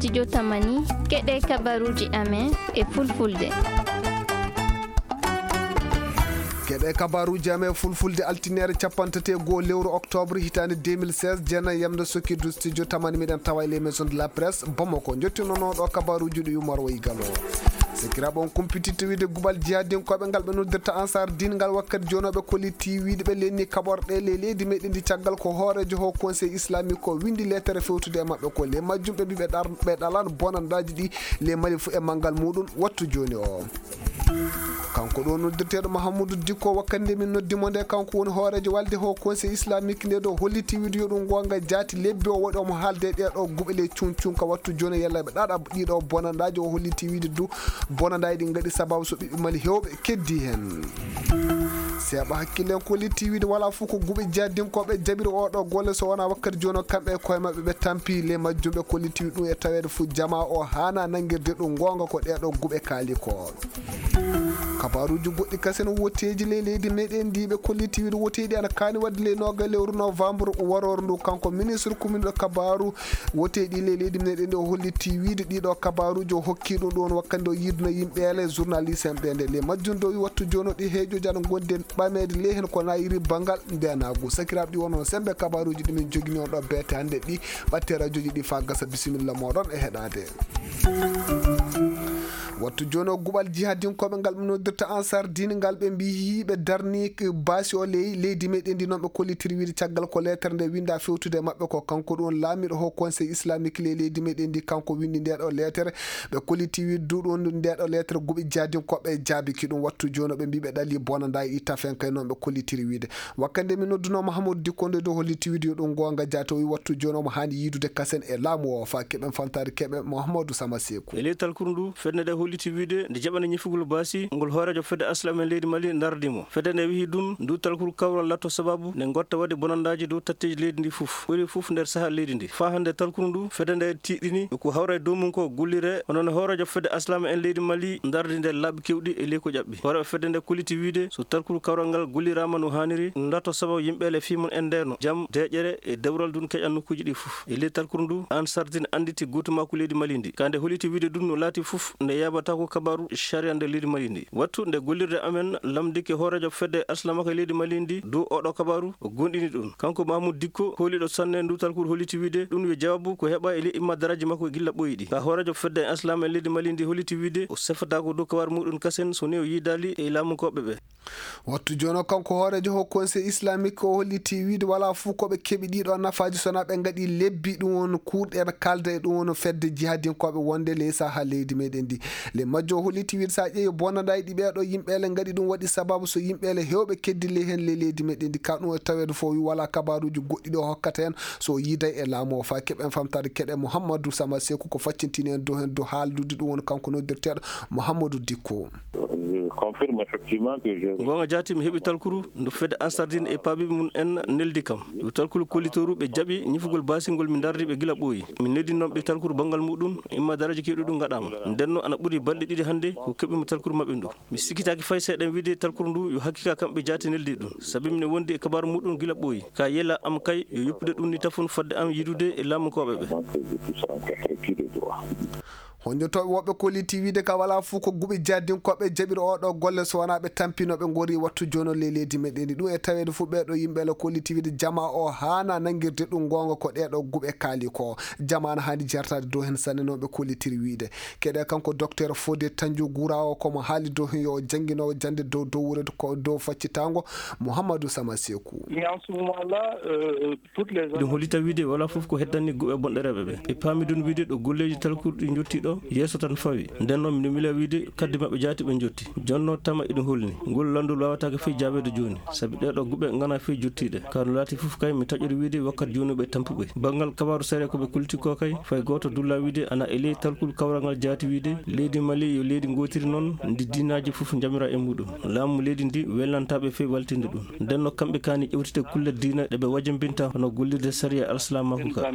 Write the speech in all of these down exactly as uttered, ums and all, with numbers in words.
studio Tamani keɗe kabaruji amen e fulfulde. keɗe kabaruji amen fulfulde altinere capantete goo lewru octobre hitande deux mille seize jeena yamde sokkidu studio Tamani miɗen tawa les maisons de la presse Bamako jottinonoɗo kabaruji ɗo Umar Way Gallo sekiraɓe on kumpititto wiide gubal jihadinkoɓe ngal ɓe noddirta ansar din ngal wakkati jonoɓe koliti wiide ɓe lenni kaɓorɗe le leydi meɗen ndi caggal ko hoorejo ho conseil islamique ko windi lettere fewtude e mabɓe ko le majjum ɓe mbi ɓe ɗalano bonandaji ɗi le mali fo e manggal muɗum wattu joni o kanko ɗo noddirteɗo Mahamadou Dikko wakkande min noddimo nde kanko woni hoorejo walde ho conseil islamique nde ɗo holliti wiide yo ɗum gonga jaati lebbi o waɗi omo haalde ɗeɗo guɓe le cuncunka wattu joni yalla ɓe ɗaɗa ɗiɗo bonandaji o holliti wiide du bonandaji ɗi gaɗi sababu so ɓiɓɓe mali hewɓe keddi hen seeɓa hakkillen ko litti wiide wala fof ko guɓe jaddinkoɓe jaɓiri oɗo golle so wona wakkati joni o kamɓe e koye mabɓe ɓe tampi le majjumɓe ko litti wiide ɗum e tawede fo jama o hana nanguirde ɗum gonga ko ɗeɗo guɓe kaali ko kabaruji goɗɗi kasen woteji le leydi meɗen ndiɓe kolliti wiide woteɗi ana kaani wadde le noga lewru novembre warore ndu kanko ministre commune ɗo kabaru woteɗi le leydi meɗen ndi o holliti wiide ɗiɗo kabaruji o hokki ɗum ɗon wakkande o yidno yimɓeele journaliste en ɓe nde le majjum do wi wattu joni ɗi heejoji aɗa gondi ɓamede le hen ko nayiri bangal ndenagu sakiraɓe ɗi wonon sembe kabaruji ɗimin jogui on ɗo beete hande ɗi ɓatte radio ji ɗi fa gasa bisimilla moɗon e heɗade wattu joni o guɓal jihadinkoɓe ngal ɓe noddirta ansar dine ngal ɓe mbi hiɓe darni basi o ley leydi meɗen ndi noon ɓe kollitiri wiide caggal ko lettere nde winda fewtude mabɓe ko kanko ɗum laamiɗo ho conseil islamique le leydi meɗen ndi kanko windi ndeɗo lettere ɓe kolliti wiide duɗon ndeɗo lettere guɓe jihadinkoɓe jaabiki ɗum wattu joni ɓe mbi ɓe ɗali bonanda e tafen kay noon ɓe kollitiri wiide wakkande mi nodduno Mahamadou Dikko nde dow holliti wiide yo ɗum gonga jaati o wi wattu joni omo hani yiidude kasen e laamu o fa keɓen famtade keɓe Mouhamadou Sama Sekou e ley talkuru ndu fedde nde holliti wiide nde jaɓani ñifugol basi ngol hoorejo fedde aslam e leydi Mali dardimo fedde nde wihi ɗum ndu talkuru kawral latto sababu nde gotta waɗi bonandaji dow tatteji leydi ndi fof ɓuri fof nder saaha leydi ndi fa hande talkuru ndu fedde nde tiɗɗini ko hawra e dow mum ko gullire onoon hoorejo fedde aslam en leydi Mali dardi nde laaɓi kewɗi e ley ko ƴaɓɓi hooreɓe fedde nde kolliti wiide so talkuru kawral ngal gullirama no hanniri latto sababu yimɓele fimon en ndeno jaam deƴƴere e dewral dun keƴan nokkuji ɗi fof e ley talkuru ndu an sardine anditi gotuma ko leydi Mali ndi kande holliti wiide ɗum no laati fof nde yabata ko kabaru sharia nde leydi Mali ndi wattu nde gollirde amen lamdike hoorejo fedde aslamaka e leydi Mali ndi dow oɗo kabaru o gonɗini ɗum kanko Mahamadou Dikko holiɗo sanne ndu talkuru holliti wiide ɗum wi jawabu ko heɓa e ley imma daraji makko gilla ɓoyi ɗi ka hoorejo fedde aslam e leydi Mali ndi holliti wiide o sefatako dow kabaru muɗum kasen so ni o yidali e laamukoɓe ɓe wattu joni o kanko hoorejo ho conseil islamique o holliti wiide wala fuu koɓe keeɓi ɗiɗo nafaji sona ɓe gaɗi lebbi ɗum won kuuɗe kalda e ɗum won fedde jihadinkoɓe wonde ley saaha leydi meɗen ndi le majjo o holliti wiide sa ƴeewi bonandaji ɗi ɓeɗo yimɓele gaɗi ɗum waɗi sababu so yimɓele hewɓe keddile hen le leydi meɗen ndi ka ɗum e tawede fo wi wala kabaruji goɗɗi ɗo hokkata hen so yiiday e laamu o fa keɓen famtade keɗe Mouhamadou Sama Sekou ko faccintini en dow hen dow haaldude ɗum woni kanko noddirteɗo Mouhamadou Dikko confirme effectivement que je gonga jaati mi heɓi talkuru ndu fedde ansardine e paabiɓe mum en neldi kam yo talkuru kollitoru ɓe jaaɓi ñifugol basingol mi dardi ɓe gila ɓooyi min neddinnoɓe talkuru banggal muɗum imma daraji kewɗi ɗum gaɗama ndenno ana ɓuuri balɗe ɗiɗi hannde ko keɓimi talkuru maɓɓe ndu mi sikkitaki fay seeɗen wiide talkuru ndu yo hakkika kamɓe jaati neldi ɗum saabi mine wondi e kabaru muɗum gila ɓooyi ka yella am kay yo yoppude ɗum ni tafon fadde am yidude e laamukoɓe ɓe honjotoɓe woɓɓe kolliti wiide ka wala fuu ko guɓe jaddinkoɓe jaɓiri oɗo golle so wona ɓe tampinoɓe gori wattu joni le leydi meɗen ndi ɗum e tawede fo ɓeɗo yimɓele kolliti wiide jama o hana nanguirde ɗum gonga ko ɗeɗo guɓe kaali ko jama ana hani jertade dow hen sanne noɓe kollitiri wiide keɗe kanko docteur Fodé Tandiou Goura o komo haali dow hen yo jangguinowo jande dow dow wuurede ko dow faccitango Mouhamadou Sama Sekou ɗum hollita wiide wala foof ko heddanni guɓe bonɗereɓe ɓe ɓe paami ɗum wiide ɗo golleji talkurɗi jotti ɗo yeeso tan fawi nden noon mino mila wiide kaddi mabɓe jaati ɓe jotti jonno tama iɗum holni ngol landol wawatake fey jaabede joni saabi ɗeɗo guɓe gana fey jottiɗe kano laati foof kay mi taƴori wiide wakkati joni ɓe tampuɓe banggal kabaru sare koɓe kulti ko kay fay goto dulla wiide ana e ley talkul kawral ngal jaati wiide leydi Mali yo leydi gotiri noon ndi dinaji foof jamira e muɗum laamu leydi ndi welnantaɓe fey waltinde ɗum ndenno kamɓe kani ƴewtide kulle dina ɗeɓe wajambinta hono gollirde saria alslamako ka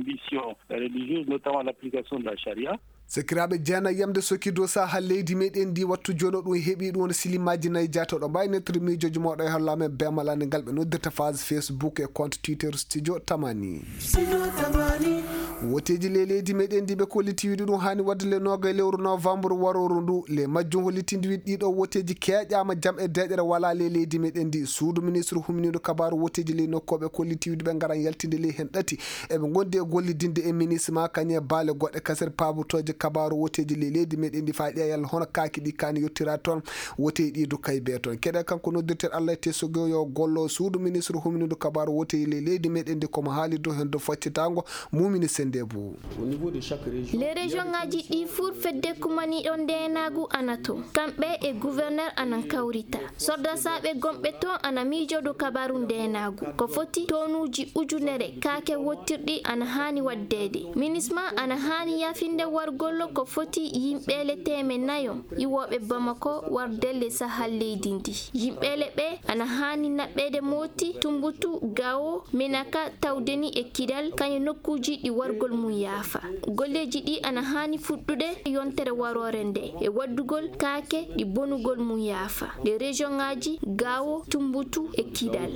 sekiraɓe jeena yamde sokki dow saha leydi meɗen ndi wattu joni ɗum heeɓi ɗum woni silimaji nayyi jatoɗo mbawi nettori miijoji moɗo e hollame bemalani ngal ɓe noddirta phase Facebook e compte Twitter studio Tamani woteji le leydi meɗen ndi ɓe kolliti wiide ɗum hani wadde le noga lewru novembre waroru ndu le majjum hollitindi wiide ɗiɗo woteji keƴama jaam e deƴere wala le leydi meɗen ndi suudu ministre humniɗo kabaru woteji le nokkoɓe kolliti wiide ɓe garan yaltinde le hen ɗati eɓe gondi e gollidinde e ministre ma kañe baale goɗɗe kasere pabutoje kabaru woteji le leydi meɗen ndi fa ƴeyal hono kaki ɗi kani yettira toon woteji ɗi dukkay be toon keɗe kanko noddirten Allah te sogo yo gollo suudu ministre humniɗo kabaru woteji le leydi meɗen ndi komo haali do hen do faccitango mumini sende bou. Les régions ngaji ɗi fur fedde kumaniɗo ndenagu anato kamɓe e gouverneur anan kawrita sorda saɓe gomɓe to ana mijoɗo kabaru ndenagu ko foti tonuji ujunere kake wottirɗi ana hani waddede ministre ana hani yafinde wargollo ko foti yimɓele teme nayo iwoɓe Bamako wardelle sahal leydi ndi yimɓele ɓe ana hani naɓɓede moti Tumbutu Gawo Menaka tawdeni e Kidal kañe nokkuji ɗi wargol mum yaafa golleji ɗi ana hani fuɗɗude yontere warore nde e waddugol kake ɗi bonugol mum yaafa les régions ngaji Gawo Tumbutu e Kidal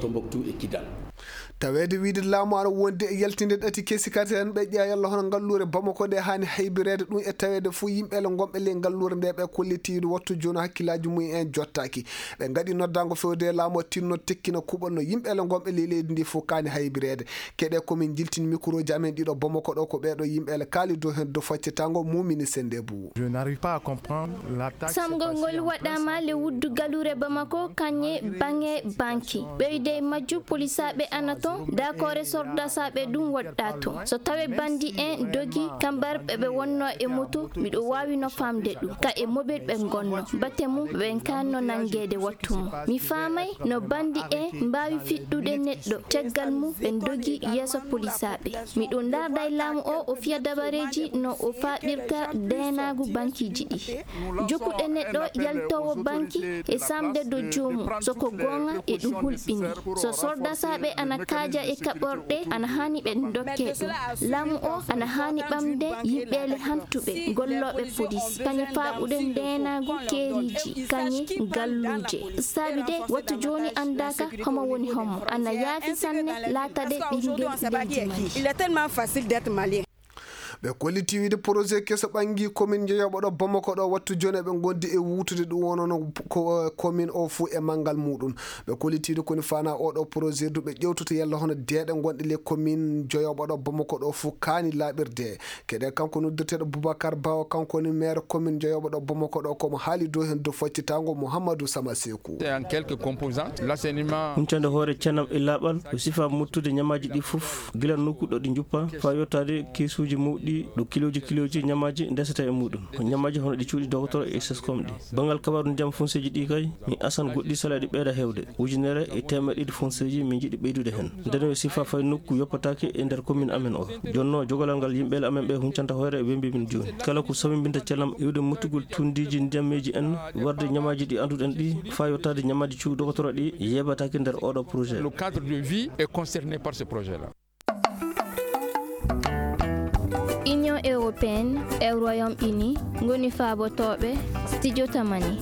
tawede wiide laamu ara wonde e yaltinde ɗati kesi kati en ɓe ƴeya yalla hono ngallure Bamako nde hani haybirede ɗum e tawede fo yimɓele gomɓe le ngallure nde ɓe kollitiide wattu joni hakkillaji mum en jottaki ɓe gaɗi noddango fewde laamu tinno tekkino kuɓanno yimɓele gomɓe le leydi ndi fof kani haybirede keɗe komin jiltini micro ji amen ɗiɗo Bamako ɗo ko ɓeɗo yimɓele kaali do hen do faccitango mumini sende bou. Je n'arrive pas à comprendre la taxe. Samgol ngol waɗama le wuddu galure Bamako kañe bange banki ɓeyde majju polisaɓe anato d'accord sorda saɓe ɗum waɗɗa to so tawe bandi en dogi kambar ɓe wonno e moto miɗo wawi no famde ɗum ka e mobile ɓe gonno bate mum ɓen kanno nangede wattumo mi famay no bandi en mbawi fiɗɗude neɗɗo caggal mum ɓen dogi yeeso polisaɓe miɗo darda e laamu o o fiya dabareji no o faɗirta denagu bankiji ɗi jokkuɗe neɗɗo yaltowo banki e samde do jomum soko gonga e ɗum hulɓini so sorda saɓe ana kaja e kaɓorɗe ana hani ɓe dokke ɗum laamu o ana hani ɓamde yimɓele hantuɓe golloɓe police kañe faɓuɗe ndenagu keriji kañe galluje saabi de wattu joni andaka homo woni homo ana yaafi sanne laatade ɓinguel leydi Mali. Il est tellement facile d'être malien. ɓe kolliti wiide projet keso ɓangi commune jeeyoɓo ɗo Bamako ɗo wattu joni ɓe gondi e wutude ɗum wonono commune o fou e manggal muɗum ɓe kollitiide koni fana oɗo projet du ɓe ƴewtoto yalla hono deeɗe gonɗe le commune jeeyoɓo ɗo Bamako ɗo fou kaani laaɓirde keɗe kanko noddirteɗo Boubacar Ba kanko ni maire commune jeeyoɓo ɗo Bamako ɗo komo haali do hen do faccitango Mouhamadou Sama Sekou. En quelques composantes l'assainissement huncande hoore canam e laaɓal o sifa muttude ñamaji ɗi fof gila nokkuɗo ɗi juppa fa yottade kesuji mawɗi ɗo kiloji kiloji ñamaji ndesata e muɗum ñamaji hono ɗi cuuɗi docteur e sescom ɗi bangal kabaru ndiyam fonceji ɗi kay mi asan goɗɗi salaɗi ɓeyda hewde ujunere e temeɗe ɗiɗi fonceji min jiiɗi ɓeydude hen nden o sifa fay nokku yoppatake e nder commune amen o jonno jogolal ngal yimɓele amen ɓe huncanta hoore e wembi min joni kala ko sawibinta callam iwde mottugol tundiji ndiyammeji en warde ñamaji ɗi anduɗen ɗi fa yottade ñamaji cuuɗi docteur ɗi yeɓatake nder oɗo projet. Le cadre de vie est concerné par ce projet là. Union européenne e Royaume-Uni ngoni faabotoɓe studio tamani.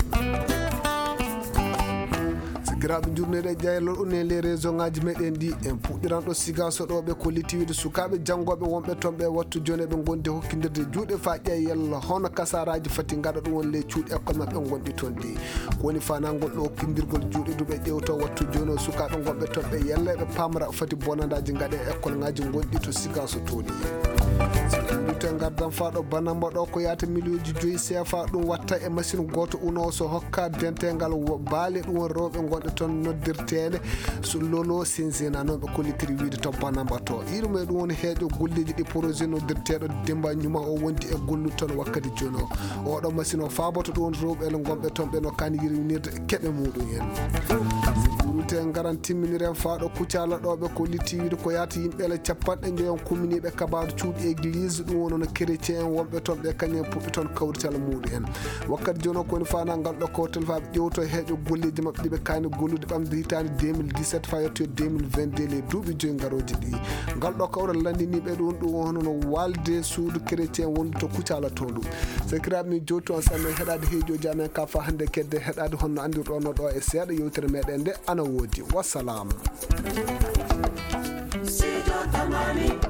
Grabe journée jaylo ɗum e les régions ngaji meɗen ɗi en puɗɗiran ɗo sigaso ɗo ɓe kolliti wiide sukaɓe janggoɓe wonɓe toon ɓe wattu joni ɓe gondi hokkidirde juuɗe fa ƴeya yalla hono kasaraji fati gaɗa ɗum won le cuuɗi école maɓɓe gonɗi toon ɗi kowoni fanangol ɗo hokkidirgol juuɗe duɓe ƴewto wattu joni o sukaɓe gonɓe toon ɓe yalla ɓe pamra fati bonandaji gaɗe école ngaji gonɗi to sigaso tooni te gardan faɗo banamba ɗo ko yata millioji joyi C F A ɗum watta e machine goto uno so hokka dentegal baali ɗum won rewɓe gonɗe toon noddirtede so lolo sinsina noon ɓe kollitiri wiide to banamba to irum e ɗum woni heeƴo golleji ɗi projet noddirteɗo Demba Ñuma o wondi e gollude toon wakkati joni o oɗo machine o faboto ɗum rewɓe ele gonɓe toon ɓe no kani yirwinirde keɓe muɗum hen te garan timminiren faɗo kucala ɗo ɓe kollitti wiide ko yata yimɓele capanɗe joyon communiɓe kabaru cuuɗi église ɗum wonono chrétien wonɓe toon ɓe kañum puɓɓe toon kawrital muɗum en wakkati joni o koni fana ngal ɗo kawtal faɓe ƴewto heeƴo golleji mabɓe ɗiɓe kani gollude ɓamde hitande deux mille dix-sept fa yetto deux mille vingt-deux les duuɓi joyi garoji ɗi ngal ɗo kawral landiniɓe ɗum ɗum honono walde suudu chrétien wonde to kucala to ɗum sakiraɓe min jowtu on sanne heɗade heejoji amen ka fa hande kedde heɗade honno andirɗono ɗo e seeɗa yewtere meɗen nde ana woodi wassalam.